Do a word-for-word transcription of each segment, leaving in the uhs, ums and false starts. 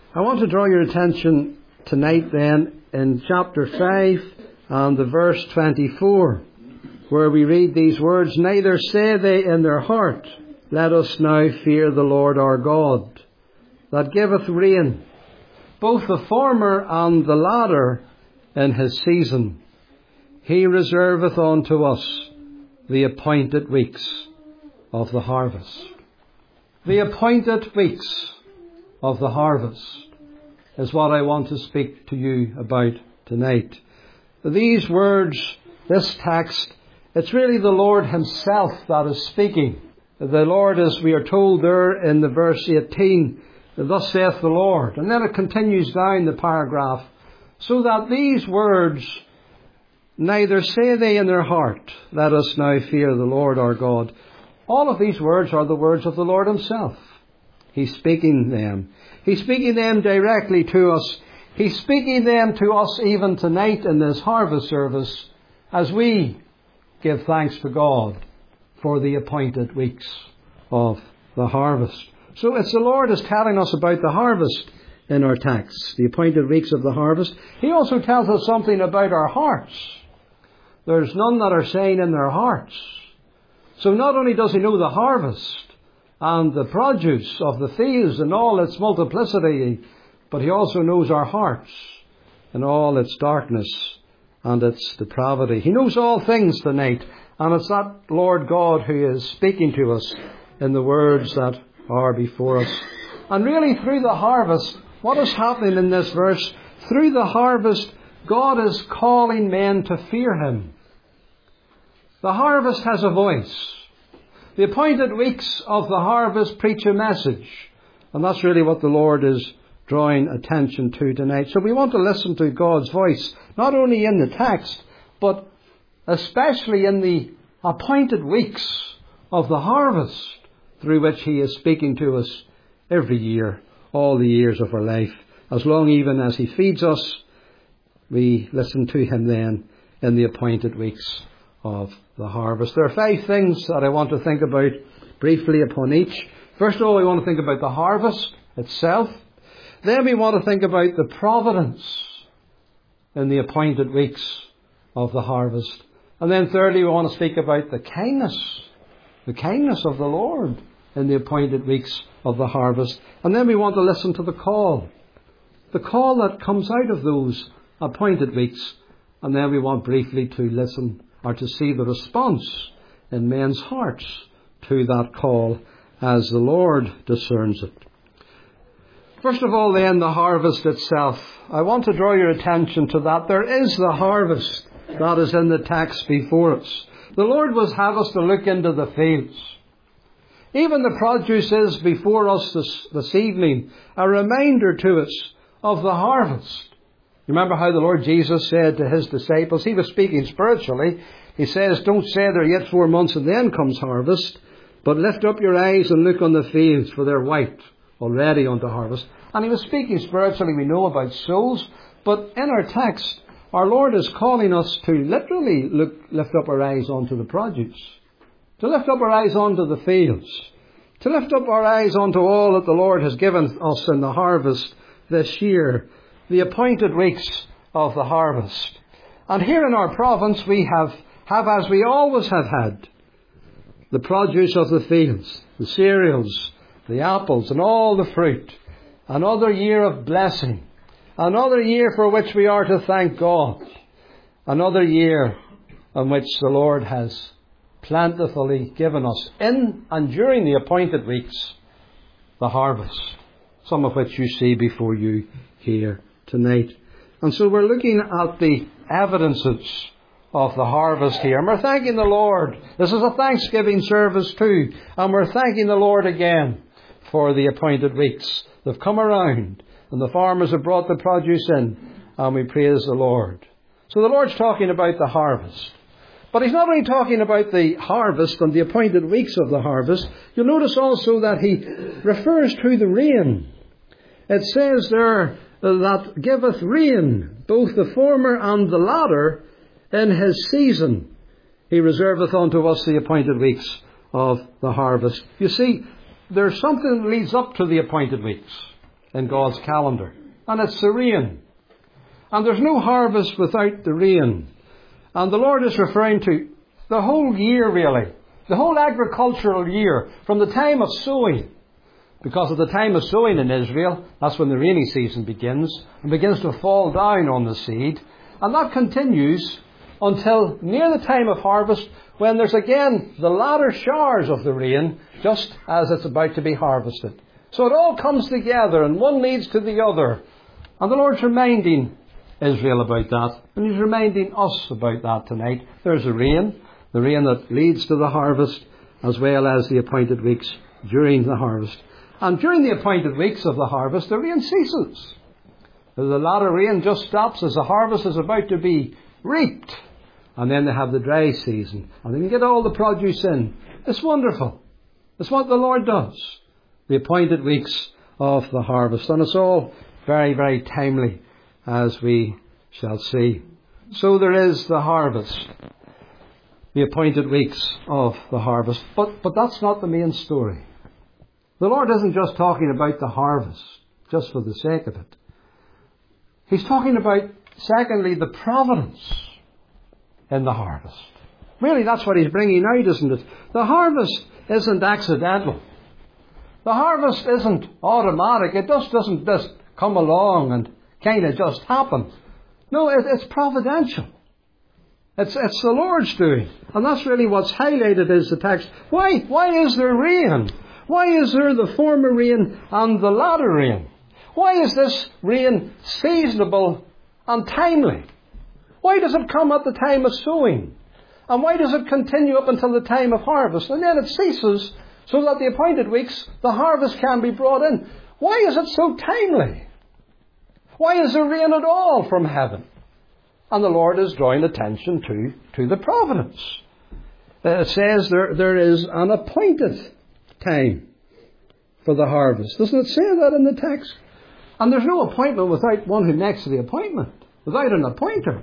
I want to draw your attention tonight then in chapter five and the verse twenty-four, where we read these words, "Neither say they in their heart, let us now fear the Lord our God, that giveth rain, both the former and the latter in his season. He reserveth unto us the appointed weeks of the harvest." The appointed weeks of the harvest is what I want to speak to you about tonight. These words, this text, it's really the Lord himself that is speaking. The Lord, as we are told there in the verse eighteen, "Thus saith the Lord." And then it continues down the paragraph, so that these words, "Neither say they in their heart, let us now fear the Lord our God." All of these words are the words of the Lord himself. He's speaking them. He's speaking them directly to us. He's speaking them to us even tonight in this harvest service as we give thanks to God for the appointed weeks of the harvest. So it's the Lord is telling us about the harvest in our text, the appointed weeks of the harvest. He also tells us something about our hearts. There's none that are saying in their hearts. So not only does he know the harvest and the produce of the fields and all its multiplicity, but he also knows our hearts and all its darkness and its depravity. He knows all things tonight, and it's that Lord God who is speaking to us in the words that are before us. And really through the harvest, what is happening in this verse? Through the harvest, God is calling men to fear him. The harvest has a voice. The appointed weeks of the harvest preach a message. And that's really what the Lord is drawing attention to tonight. So we want to listen to God's voice, not only in the text, but especially in the appointed weeks of the harvest through which he is speaking to us every year, all the years of our life. As long even as he feeds us, we listen to him then in the appointed weeks of the harvest. There are five things that I want to think about briefly upon each. First of all, we want to think about the harvest itself. Then we want to think about the providence in the appointed weeks of the harvest. And then thirdly, we want to speak about the kindness, the kindness of the Lord in the appointed weeks of the harvest. And then we want to listen to the call, the call that comes out of those appointed weeks. And then we want briefly to listen or to see the response in men's hearts to that call as the Lord discerns it. First of all then, the harvest itself. I want to draw your attention to that. There is the harvest that is in the text before us. The Lord would have us to look into the fields. Even the produce is before us this, this evening, a reminder to us of the harvest. Remember how the Lord Jesus said to his disciples, he was speaking spiritually. He says, "Don't say there yet four months and then comes harvest, but lift up your eyes and look on the fields, for they're white already unto harvest." And he was speaking spiritually. We know about souls, but in our text, our Lord is calling us to literally look, lift up our eyes onto the produce, to lift up our eyes onto the fields, to lift up our eyes onto all that the Lord has given us in the harvest this year. The appointed weeks of the harvest. And here in our province we have, have as we always have had, the produce of the fields, the cereals, the apples and all the fruit. Another year of blessing. Another year for which we are to thank God. Another year in which the Lord has plentifully given us in and during the appointed weeks the harvest. Some of which you see before you here tonight. And so we're looking at the evidences of the harvest here. And we're thanking the Lord. This is a Thanksgiving service too. And we're thanking the Lord again for the appointed weeks. They've come around and the farmers have brought the produce in. And we praise the Lord. So the Lord's talking about the harvest. But he's not only talking about the harvest and the appointed weeks of the harvest. You'll notice also that he refers to the rain. It says there, that giveth rain, both the former and the latter, in his season. He reserveth unto us the appointed weeks of the harvest. You see, there's something that leads up to the appointed weeks in God's calendar. And it's the rain. And there's no harvest without the rain. And the Lord is referring to the whole year, really. The whole agricultural year, from the time of sowing. Because at the time of sowing in Israel, that's when the rainy season begins, and begins to fall down on the seed. And that continues until near the time of harvest, when there's again the latter showers of the rain, just as it's about to be harvested. So it all comes together, and one leads to the other. And the Lord's reminding Israel about that, and He's reminding us about that tonight. There's a rain, the rain that leads to the harvest, as well as the appointed weeks during the harvest. And during the appointed weeks of the harvest, the rain ceases. The latter rain just stops as the harvest is about to be reaped. And then they have the dry season. And then you get all the produce in. It's wonderful. It's what the Lord does. The appointed weeks of the harvest. And it's all very, very timely, as we shall see. So there is the harvest. The appointed weeks of the harvest. But, but that's not the main story. The Lord isn't just talking about the harvest, just for the sake of it. He's talking about, secondly, the providence in the harvest. Really, that's what He's bringing out, isn't it? The harvest isn't accidental. The harvest isn't automatic. It just doesn't just come along and kind of just happen. No, it, it's providential. It's, it's the Lord's doing. And that's really what's highlighted is the text. Why? Why is there rain? Why is there the former rain and the latter rain? Why is this rain seasonable and timely? Why does it come at the time of sowing? And why does it continue up until the time of harvest? And then it ceases so that the appointed weeks, the harvest can be brought in. Why is it so timely? Why is there rain at all from heaven? And the Lord is drawing attention to, to the providence. Uh, it says there, there is an appointed time for the harvest. Doesn't it say that in the text? And there's no appointment without one who makes the appointment, without an appointer.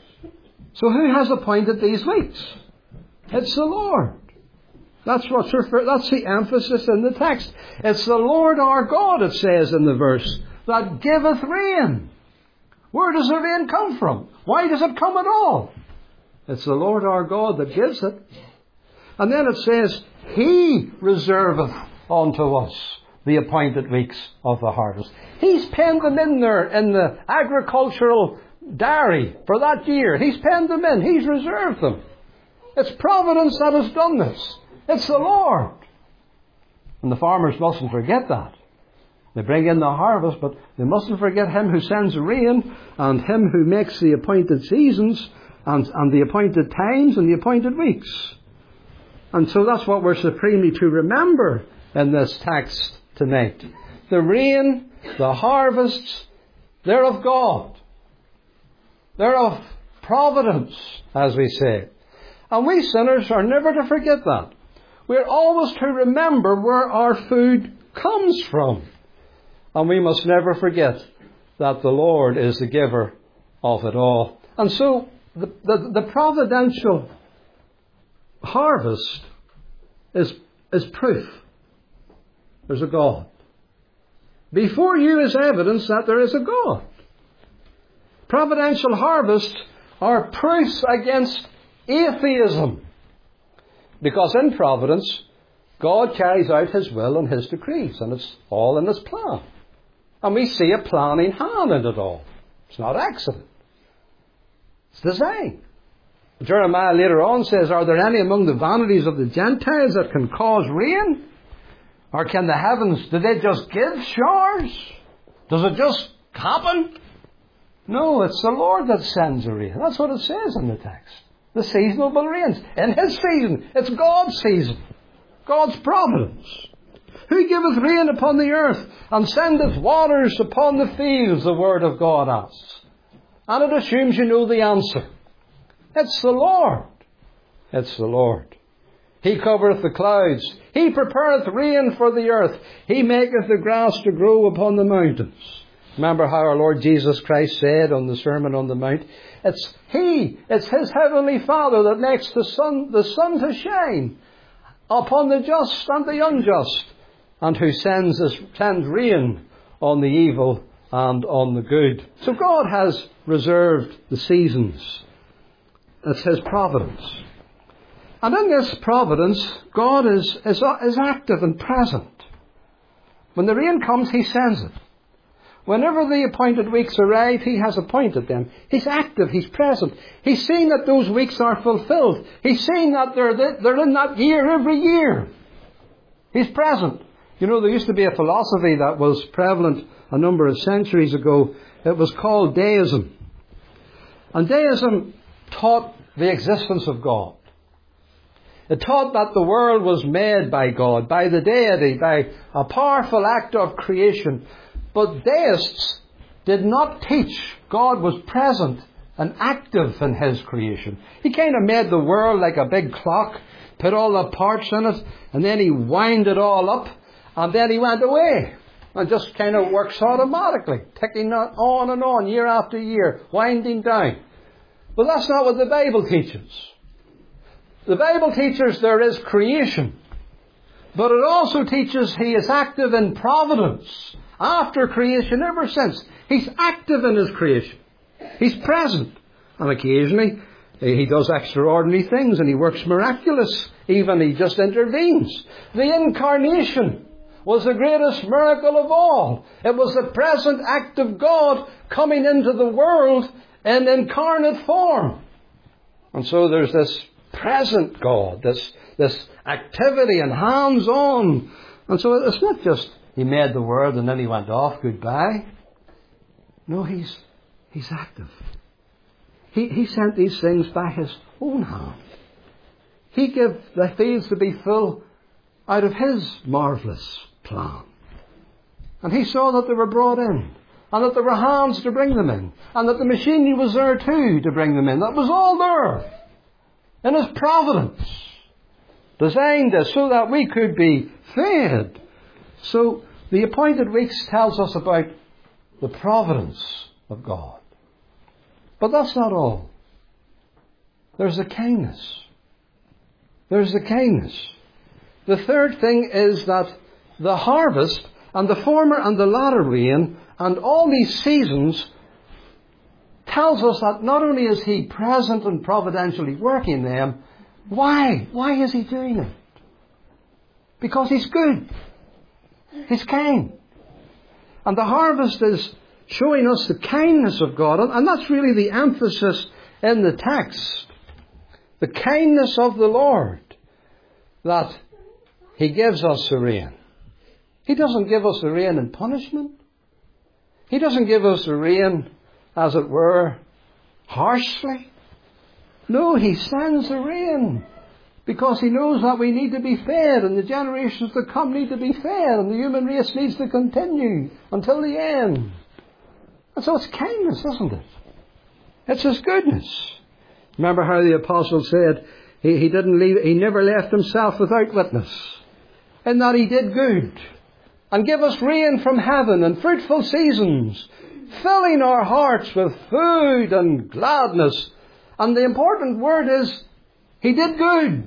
So who has appointed these weeks? It's the Lord. That's what's referred, that's the emphasis in the text. It's the Lord our God, it says in the verse, that giveth rain. Where does the rain come from? Why does it come at all? It's the Lord our God that gives it. And then it says, He reserveth unto us the appointed weeks of the harvest. He's penned them in there in the agricultural diary for that year. He's penned them in. He's reserved them. It's providence that has done this. It's the Lord. And the farmers mustn't forget that. They bring in the harvest, but they mustn't forget Him who sends the rain and Him who makes the appointed seasons and, and the appointed times and the appointed weeks. And so that's what we're supremely to remember in this text tonight. The rain, the harvests, they're of God. They're of providence, as we say. And we sinners are never to forget that. We're always to remember where our food comes from. And we must never forget that the Lord is the giver of it all. And so the, the, the providential harvest is, is proof. There's a God. Before you is evidence that there is a God. Providential harvests are proofs against atheism. Because in providence, God carries out His will and His decrees, and it's all in His plan. And we see a planning hand in it all. It's not accident. It's design. Jeremiah later on says, are there any among the vanities of the Gentiles that can cause rain? Or can the heavens, do they just give showers? Does it just happen? No, it's the Lord that sends the rain. That's what it says in the text. The seasonable rains. In His season. It's God's season. God's providence. Who giveth rain upon the earth and sendeth waters upon the fields, the Word of God asks. And it assumes you know the answer. It's the Lord. It's the Lord. He covereth the clouds. He prepareth rain for the earth. He maketh the grass to grow upon the mountains. Remember how our Lord Jesus Christ said on the Sermon on the Mount, it's He, it's His Heavenly Father that makes the sun, the sun to shine upon the just and the unjust, and who sends, sends rain on the evil and on the good. So God has reserved the seasons. It's His providence. And in this providence, God is, is, is active and present. When the rain comes, He sends it. Whenever the appointed weeks arrive, He has appointed them. He's active. He's present. He's seen that those weeks are fulfilled. He's seen that they're, they're in that year every year. He's present. You know, there used to be a philosophy that was prevalent a number of centuries ago. It was called deism. And deism taught the existence of God. It taught that the world was made by God, by the deity, by a powerful act of creation. But deists did not teach God was present and active in His creation. He kind of made the world like a big clock, put all the parts in it, and then He wound it all up, and then He went away. And just kind of works automatically, ticking on and on, year after year, winding down. But that's not what the Bible teaches. The Bible teaches there is creation. But it also teaches He is active in providence. After creation, ever since. He's active in His creation. He's present. And occasionally, He does extraordinary things and He works miraculous. Even He just intervenes. The incarnation was the greatest miracle of all. It was the present act of God coming into the world in incarnate form. And so there's this present God, this, this activity and hands-on. And so it's not just He made the world and then He went off, goodbye. No, He's, he's active. He, he sent these things by His own hand. He gave the fields to be full out of His marvellous plan. And He saw that they were brought in, and that there were hands to bring them in, and that the machinery was there too to bring them in. That was all there in His providence, designed us so that we could be fed. So the appointed weeks tells us about the providence of God. But that's not all. There's the kindness. There's the kindness. The third thing is that the harvest and the former and the latter rain and all these seasons tells us that not only is He present and providentially working them, why? Why is He doing it? Because He's good. He's kind. And the harvest is showing us the kindness of God. And that's really the emphasis in the text. The kindness of the Lord. That He gives us the rain. He doesn't give us the rain in punishment. He doesn't give us the rain, as it were, harshly. No, He sends the rain because He knows that we need to be fed, and the generations to come need to be fed, and the human race needs to continue until the end. And so it's kindness, isn't it? It's His goodness. Remember how the apostle said he, he didn't leave, he never left Himself without witness, in that He did good and give us rain from heaven and fruitful seasons, filling our hearts with food and gladness. And the important word is, He did good.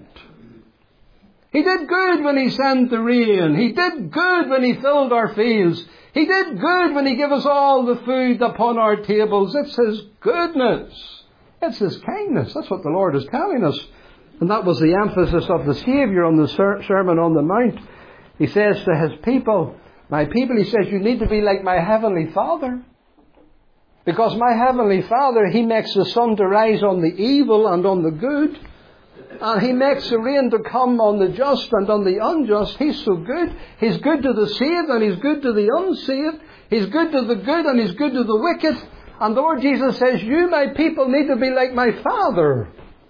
He did good when He sent the rain. He did good when He filled our fields. He did good when He gave us all the food upon our tables. It's His goodness. It's His kindness. That's what the Lord is telling us. And that was the emphasis of the Saviour on the Ser- Sermon on the Mount. He says to His people, my people, He says, you need to be like my Heavenly Father. Because my Heavenly Father, He makes the sun to rise on the evil and on the good. And He makes the rain to come on the just and on the unjust. He's so good. He's good to the saved and He's good to the unsaved. He's good to the good and He's good to the wicked. And the Lord Jesus says, you, my people, need to be like my Father.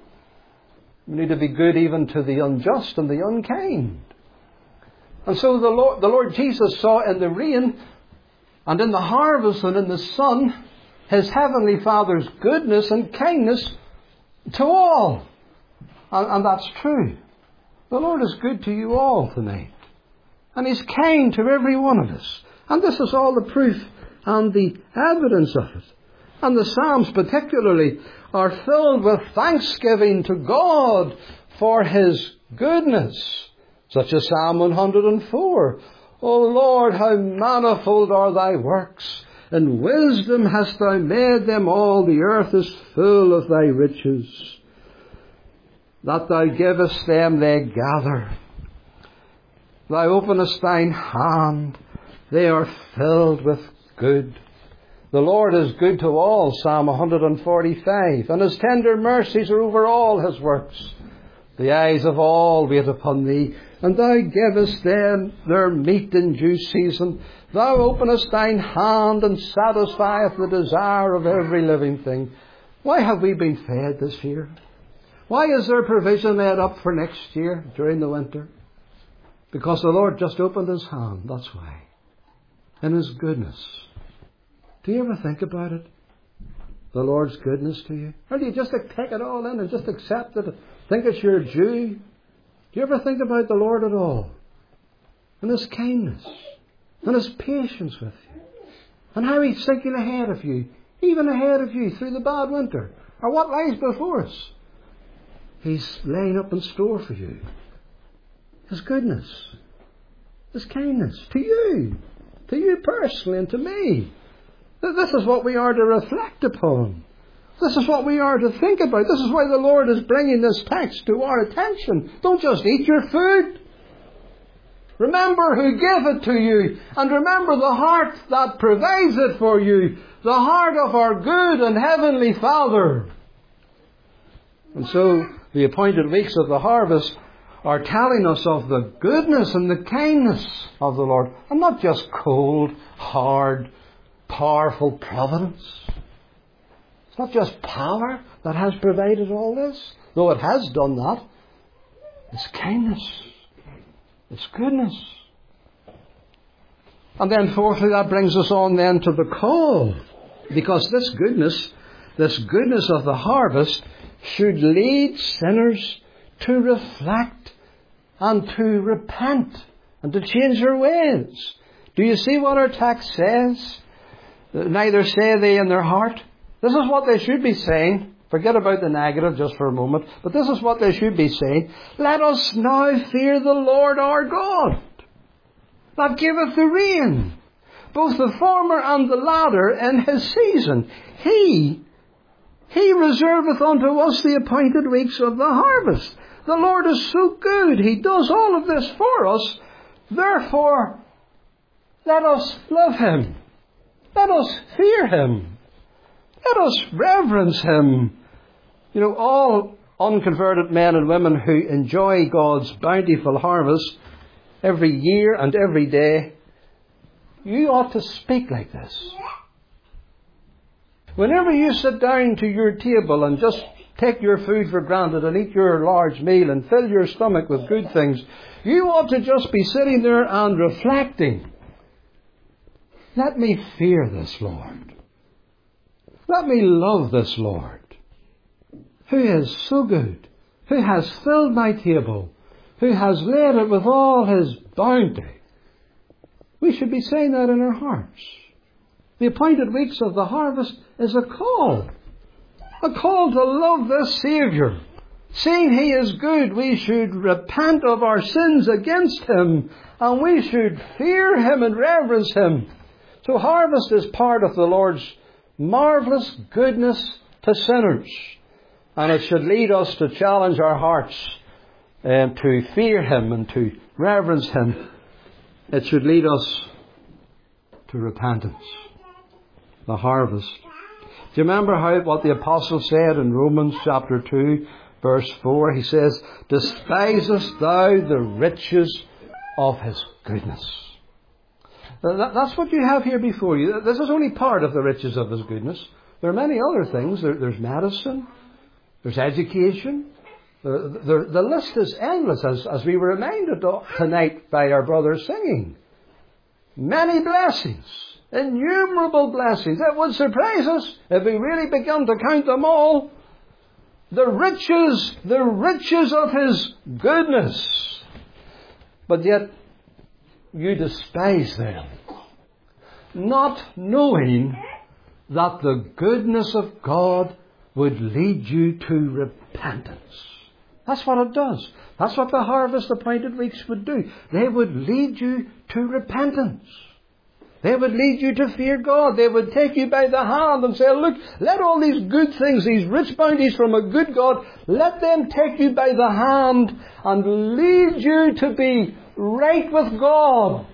You need to be good even to the unjust and the unkind. And so the Lord, the Lord Jesus saw in the rain and in the harvest and in the sun His Heavenly Father's goodness and kindness to all. And, and that's true. The Lord is good to you all tonight. And He's kind to every one of us. And this is all the proof and the evidence of it. And the Psalms particularly are filled with thanksgiving to God for His goodness. Such as Psalm one hundred and four. O Lord, how manifold are thy works! In wisdom hast thou made them all. The earth is full of thy riches. That thou givest them, they gather. Thou openest thine hand. They are filled with good. The Lord is good to all, Psalm one forty-five, and his tender mercies are over all his works. The eyes of all wait upon thee, and thou givest them their meat in due season. Thou openest thine hand and satisfieth the desire of every living thing. Why have we been fed this year? Why is there provision made up for next year during the winter? Because the Lord just opened his hand, that's why. In his goodness. Do you ever think about it? The Lord's goodness to you? Or do you just take it all in and just accept it? Think it's your due? Do you ever think about the Lord at all? And his kindness. And his patience with you. And how he's thinking ahead of you. Even ahead of you through the bad winter. Or what lies before us. He's laying up in store for you. His goodness. His kindness. To you. To you personally and to me. This is what we are to reflect upon. This is what we are to think about. This is why the Lord is bringing this text to our attention. Don't just eat your food. Remember who gave it to you. And remember the heart that provides it for you. The heart of our good and heavenly Father. And so the appointed weeks of the harvest are telling us of the goodness and the kindness of the Lord. And not just cold, hard, powerful providence. It's not just power that has provided all this, though it has done that. It's kindness. It's goodness. And then fourthly, that brings us on then to the call. Because this goodness, this goodness of the harvest should lead sinners to reflect and to repent and to change their ways. Do you see what our text says? Neither say they in their heart. This is what they should be saying. Forget about the negative just for a moment. But this is what they should be saying. Let us now fear the Lord our God, that giveth the rain, both the former and the latter in his season. He, He reserveth unto us the appointed weeks of the harvest. The Lord is so good. He does all of this for us. Therefore, let us love him. Let us fear him. Let us reverence him. You know, all unconverted men and women who enjoy God's bountiful harvest every year and every day, you ought to speak like this. Whenever you sit down to your table and just take your food for granted and eat your large meal and fill your stomach with good things, you ought to just be sitting there and reflecting. Let me fear this Lord. Let me love this Lord, who is so good, who has filled my table, who has laid it with all his bounty. We should be saying that in our hearts. The appointed weeks of the harvest is a call. A call to love this Saviour. Seeing he is good, we should repent of our sins against him, and we should fear him and reverence him. So harvest is part of the Lord's marvellous goodness to sinners. And it should lead us to challenge our hearts and to fear him and to reverence him. It should lead us to repentance. The harvest. Do you remember how what the apostle said in Romans chapter two, verse four? He says, despisest thou the riches of his goodness. That's what you have here before you. This is only part of the riches of his goodness. There are many other things. There, there's medicine. There's education. The, the, the list is endless, as, as we were reminded tonight by our brothers singing. Many blessings. Innumerable blessings. It would surprise us if we really began to count them all. The riches, the riches of his goodness. But yet, you despise them, not knowing that the goodness of God would lead you to repentance. That's what it does. That's what the harvest appointed weeks would do. They would lead you to repentance. They would lead you to fear God. They would take you by the hand and say, look, let all these good things, these rich bounties from a good God, let them take you by the hand and lead you to be right with God.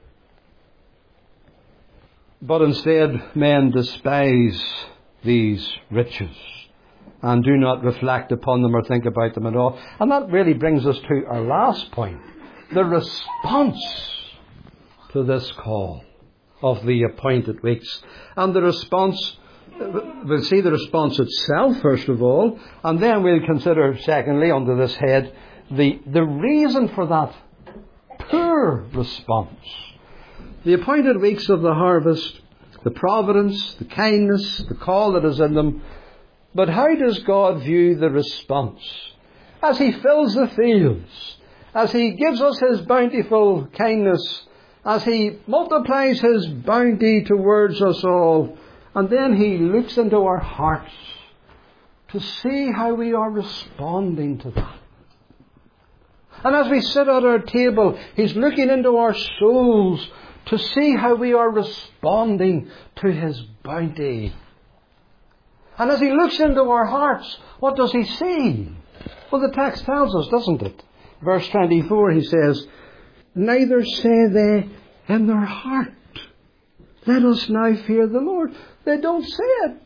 But instead, men despise these riches and do not reflect upon them or think about them at all. And that really brings us to our last point, the response to this call of the appointed weeks. And the response, we'll see the response itself first of all, and then we'll consider secondly under this head the, the reason for that poor response. The appointed weeks of the harvest, the providence, the kindness, the call that is in them. But how does God view the response? As He fills the fields, as He gives us His bountiful kindness, as He multiplies His bounty towards us all, and then He looks into our hearts to see how we are responding to that. And as we sit at our table, He's looking into our souls to see how we are responding to His bounty. And as He looks into our hearts, what does He see? Well, the text tells us, doesn't it? Verse twenty-four, He says, neither say they in their heart, let us now fear the Lord. They don't say it.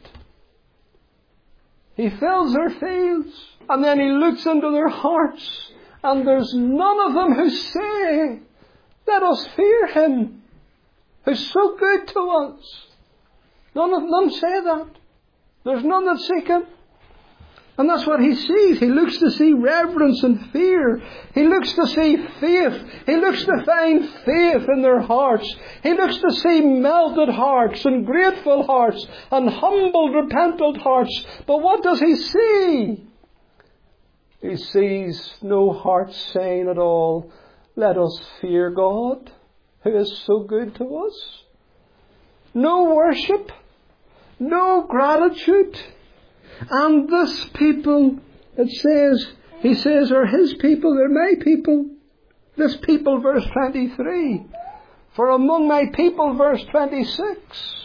He fills their fields, and then He looks into their hearts, and there's none of them who say, let us fear Him, who's so good to us. None of them say that. There's none that seek Him. And that's what He sees. He looks to see reverence and fear. He looks to see faith. He looks to find faith in their hearts. He looks to see melted hearts and grateful hearts and humbled, repentant hearts. But what does He see? He sees no heart saying at all, let us fear God, who is so good to us. No worship. No gratitude. And this people, it says, He says, are His people, they're my people. This people, verse twenty-three. For among my people, verse twenty-six.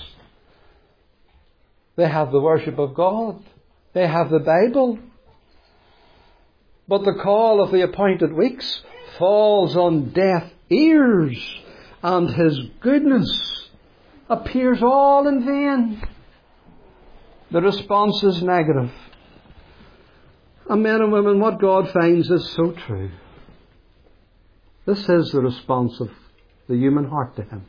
They have the worship of God. They have the Bible. But the call of the appointed weeks falls on deaf ears, and His goodness appears all in vain. The response is negative. And men and women, what God finds is so true. This is the response of the human heart to Him.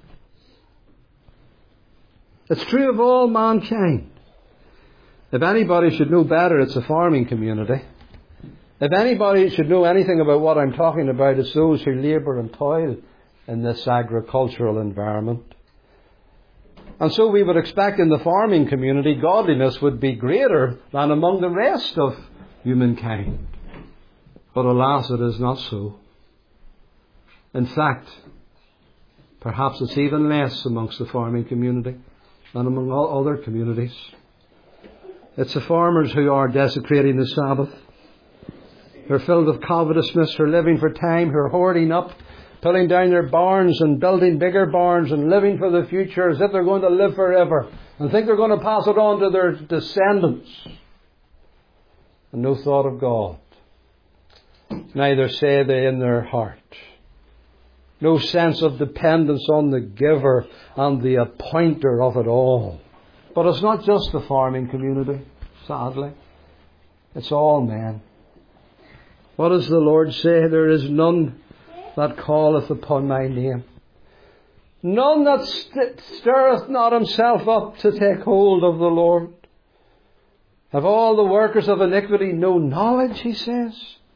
It's true of all mankind. If anybody should know better, it's a farming community. If anybody should know anything about what I'm talking about, it's those who labour and toil in this agricultural environment. And so we would expect in the farming community, godliness would be greater than among the rest of humankind. But alas, it is not so. In fact, perhaps it's even less amongst the farming community than among all other communities. It's the farmers who are desecrating the Sabbath. They're filled with covetousness, who are living for time, who are hoarding up, pulling down their barns and building bigger barns and living for the future as if they're going to live forever and think they're going to pass it on to their descendants. And no thought of God. Neither say they in their heart. No sense of dependence on the giver and the appointer of it all. But it's not just the farming community, sadly. It's all men. What does the Lord say? There is none that calleth upon my name. None that st- stirreth not himself up to take hold of the Lord. Have all the workers of iniquity no knowledge, He says?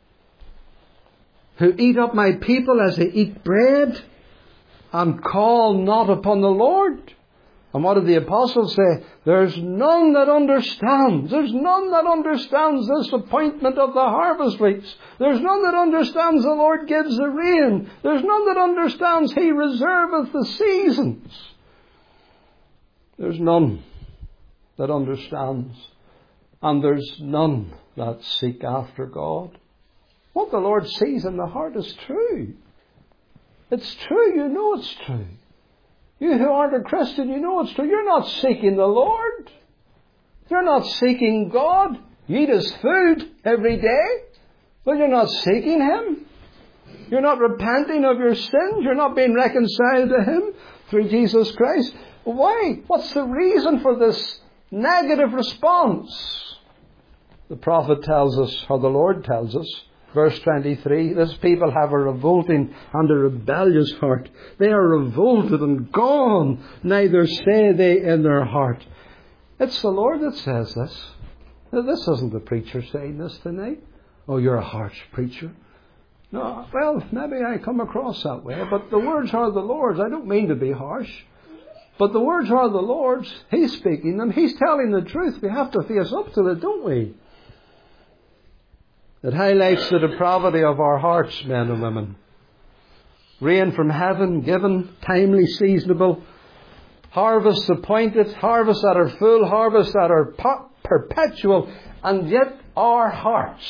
Who eat up my people as they eat bread, and call not upon the Lord. And what did the apostles say? There's none that understands. There's none that understands this appointment of the harvest weeks. There's none that understands the Lord gives the rain. There's none that understands He reserveth the seasons. There's none that understands. And there's none that seek after God. What the Lord sees in the heart is true. It's true. You know it's true. You who aren't a Christian, you know it's true. You're not seeking the Lord. You're not seeking God. You eat His food every day, but you're not seeking Him. You're not repenting of your sins. You're not being reconciled to Him through Jesus Christ. Why? What's the reason for this negative response? The prophet tells us, or the Lord tells us, verse twenty-three, this people have a revolting and a rebellious heart. They are revolted and gone, neither say they in their heart. It's the Lord that says this. This isn't the preacher saying this tonight. Oh, you're a harsh preacher. No, well, maybe I come across that way, but the words are the Lord's. I don't mean to be harsh. But the words are the Lord's. He's speaking them. He's telling the truth. We have to face up to it, don't we? It highlights the depravity of our hearts, men and women. Rain from heaven, given, timely, seasonable. Harvests appointed, harvests that are full, harvests that are perpetual. And yet our hearts,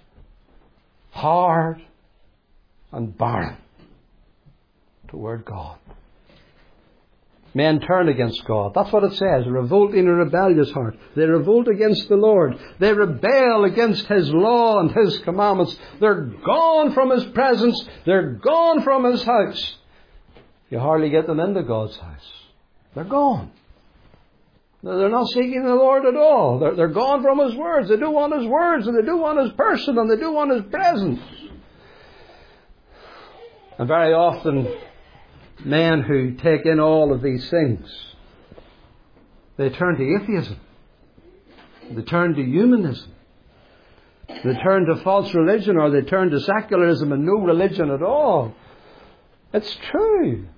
hard and barren toward God. Men turn against God. That's what it says. A revolting and rebellious heart. They revolt against the Lord. They rebel against His law and His commandments. They're gone from His presence. They're gone from His house. You hardly get them into God's house. They're gone. They're not seeking the Lord at all. They're, they're gone from His words. They do want His words, and they do want His person, and they do want His presence. And very often, men who take in all of these things, they turn to atheism. They turn to humanism. They turn to false religion, or they turn to secularism and no religion at all. It's true.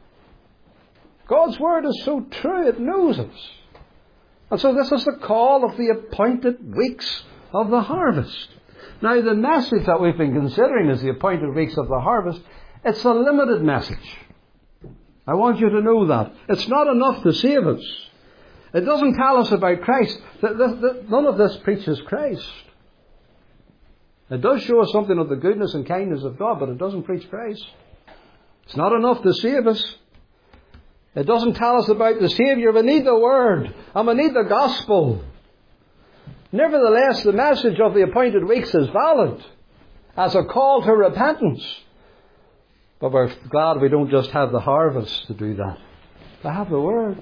God's Word is so true, it knows us. And so this is the call of the appointed weeks of the harvest. Now the message that we've been considering is the appointed weeks of the harvest. It's a limited message. I want you to know that. It's not enough to save us. It doesn't tell us about Christ. None of this preaches Christ. It does show us something of the goodness and kindness of God, but it doesn't preach Christ. It's not enough to save us. It doesn't tell us about the Saviour. We need the Word, and we need the Gospel. Nevertheless, the message of the appointed weeks is valid as a call to repentance. But we're glad we don't just have the harvest to do that. We have the Word.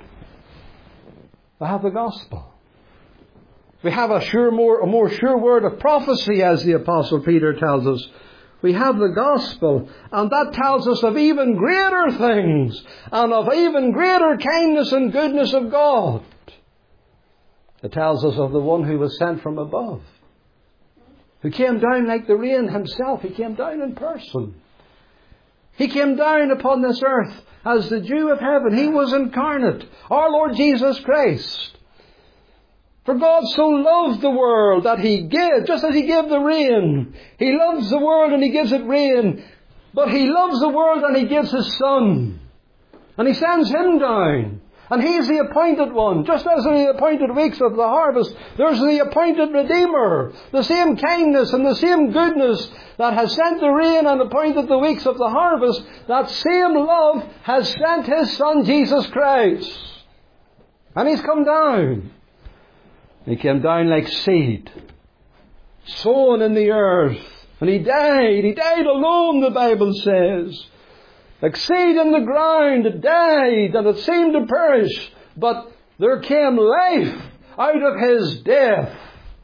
We have the Gospel. We have a sure more, a more sure word of prophecy, as the Apostle Peter tells us. We have the Gospel, and that tells us of even greater things, and of even greater kindness and goodness of God. It tells us of the one who was sent from above, who came down like the rain Himself. He came down in person. He came down upon this earth as the Dew of heaven. He was incarnate, our Lord Jesus Christ. For God so loved the world that He gave, just as He gave the rain. He loves the world and He gives it rain. But He loves the world and He gives His Son. And He sends Him down. And He's the appointed one. Just as in the appointed weeks of the harvest, there's the appointed Redeemer. The same kindness and the same goodness that has sent the rain and appointed the weeks of the harvest, that same love has sent His Son Jesus Christ. And He's come down. He came down like seed, sown in the earth. And He died. He died alone, the Bible says. Like seed in the ground, it died and it seemed to perish. But there came life out of His death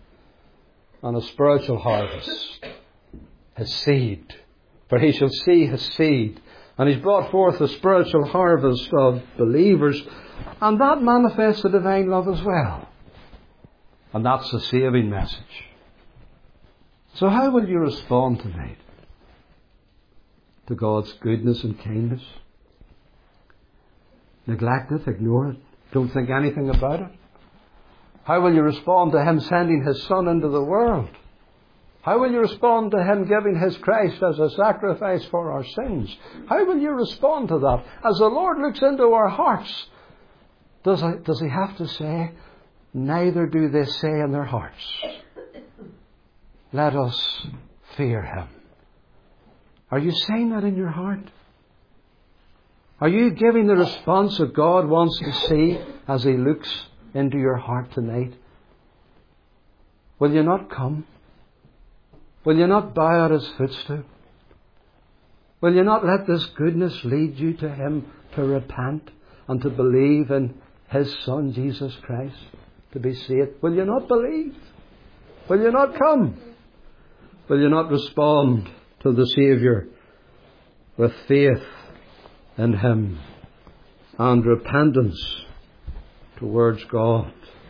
and a spiritual harvest. His seed. For He shall see His seed. And He's brought forth a spiritual harvest of believers. And that manifests the divine love as well. And that's the saving message. So how will you respond tonight to God's goodness and kindness? Neglect it, ignore it, don't think anything about it? How will you respond to Him sending His Son into the world? How will you respond to Him giving His Christ as a sacrifice for our sins? How will you respond to that? As the Lord looks into our hearts, does He, does he have to say, neither do they say in their hearts, let us fear Him. Are you saying that in your heart? Are you giving the response that God wants to see as He looks into your heart tonight? Will you not come? Will you not bow at His footstool? Will you not let this goodness lead you to Him to repent and to believe in His Son, Jesus Christ, to be saved? Will you not believe? Will you not come? Will you not respond to the Saviour with faith in Him and repentance towards God?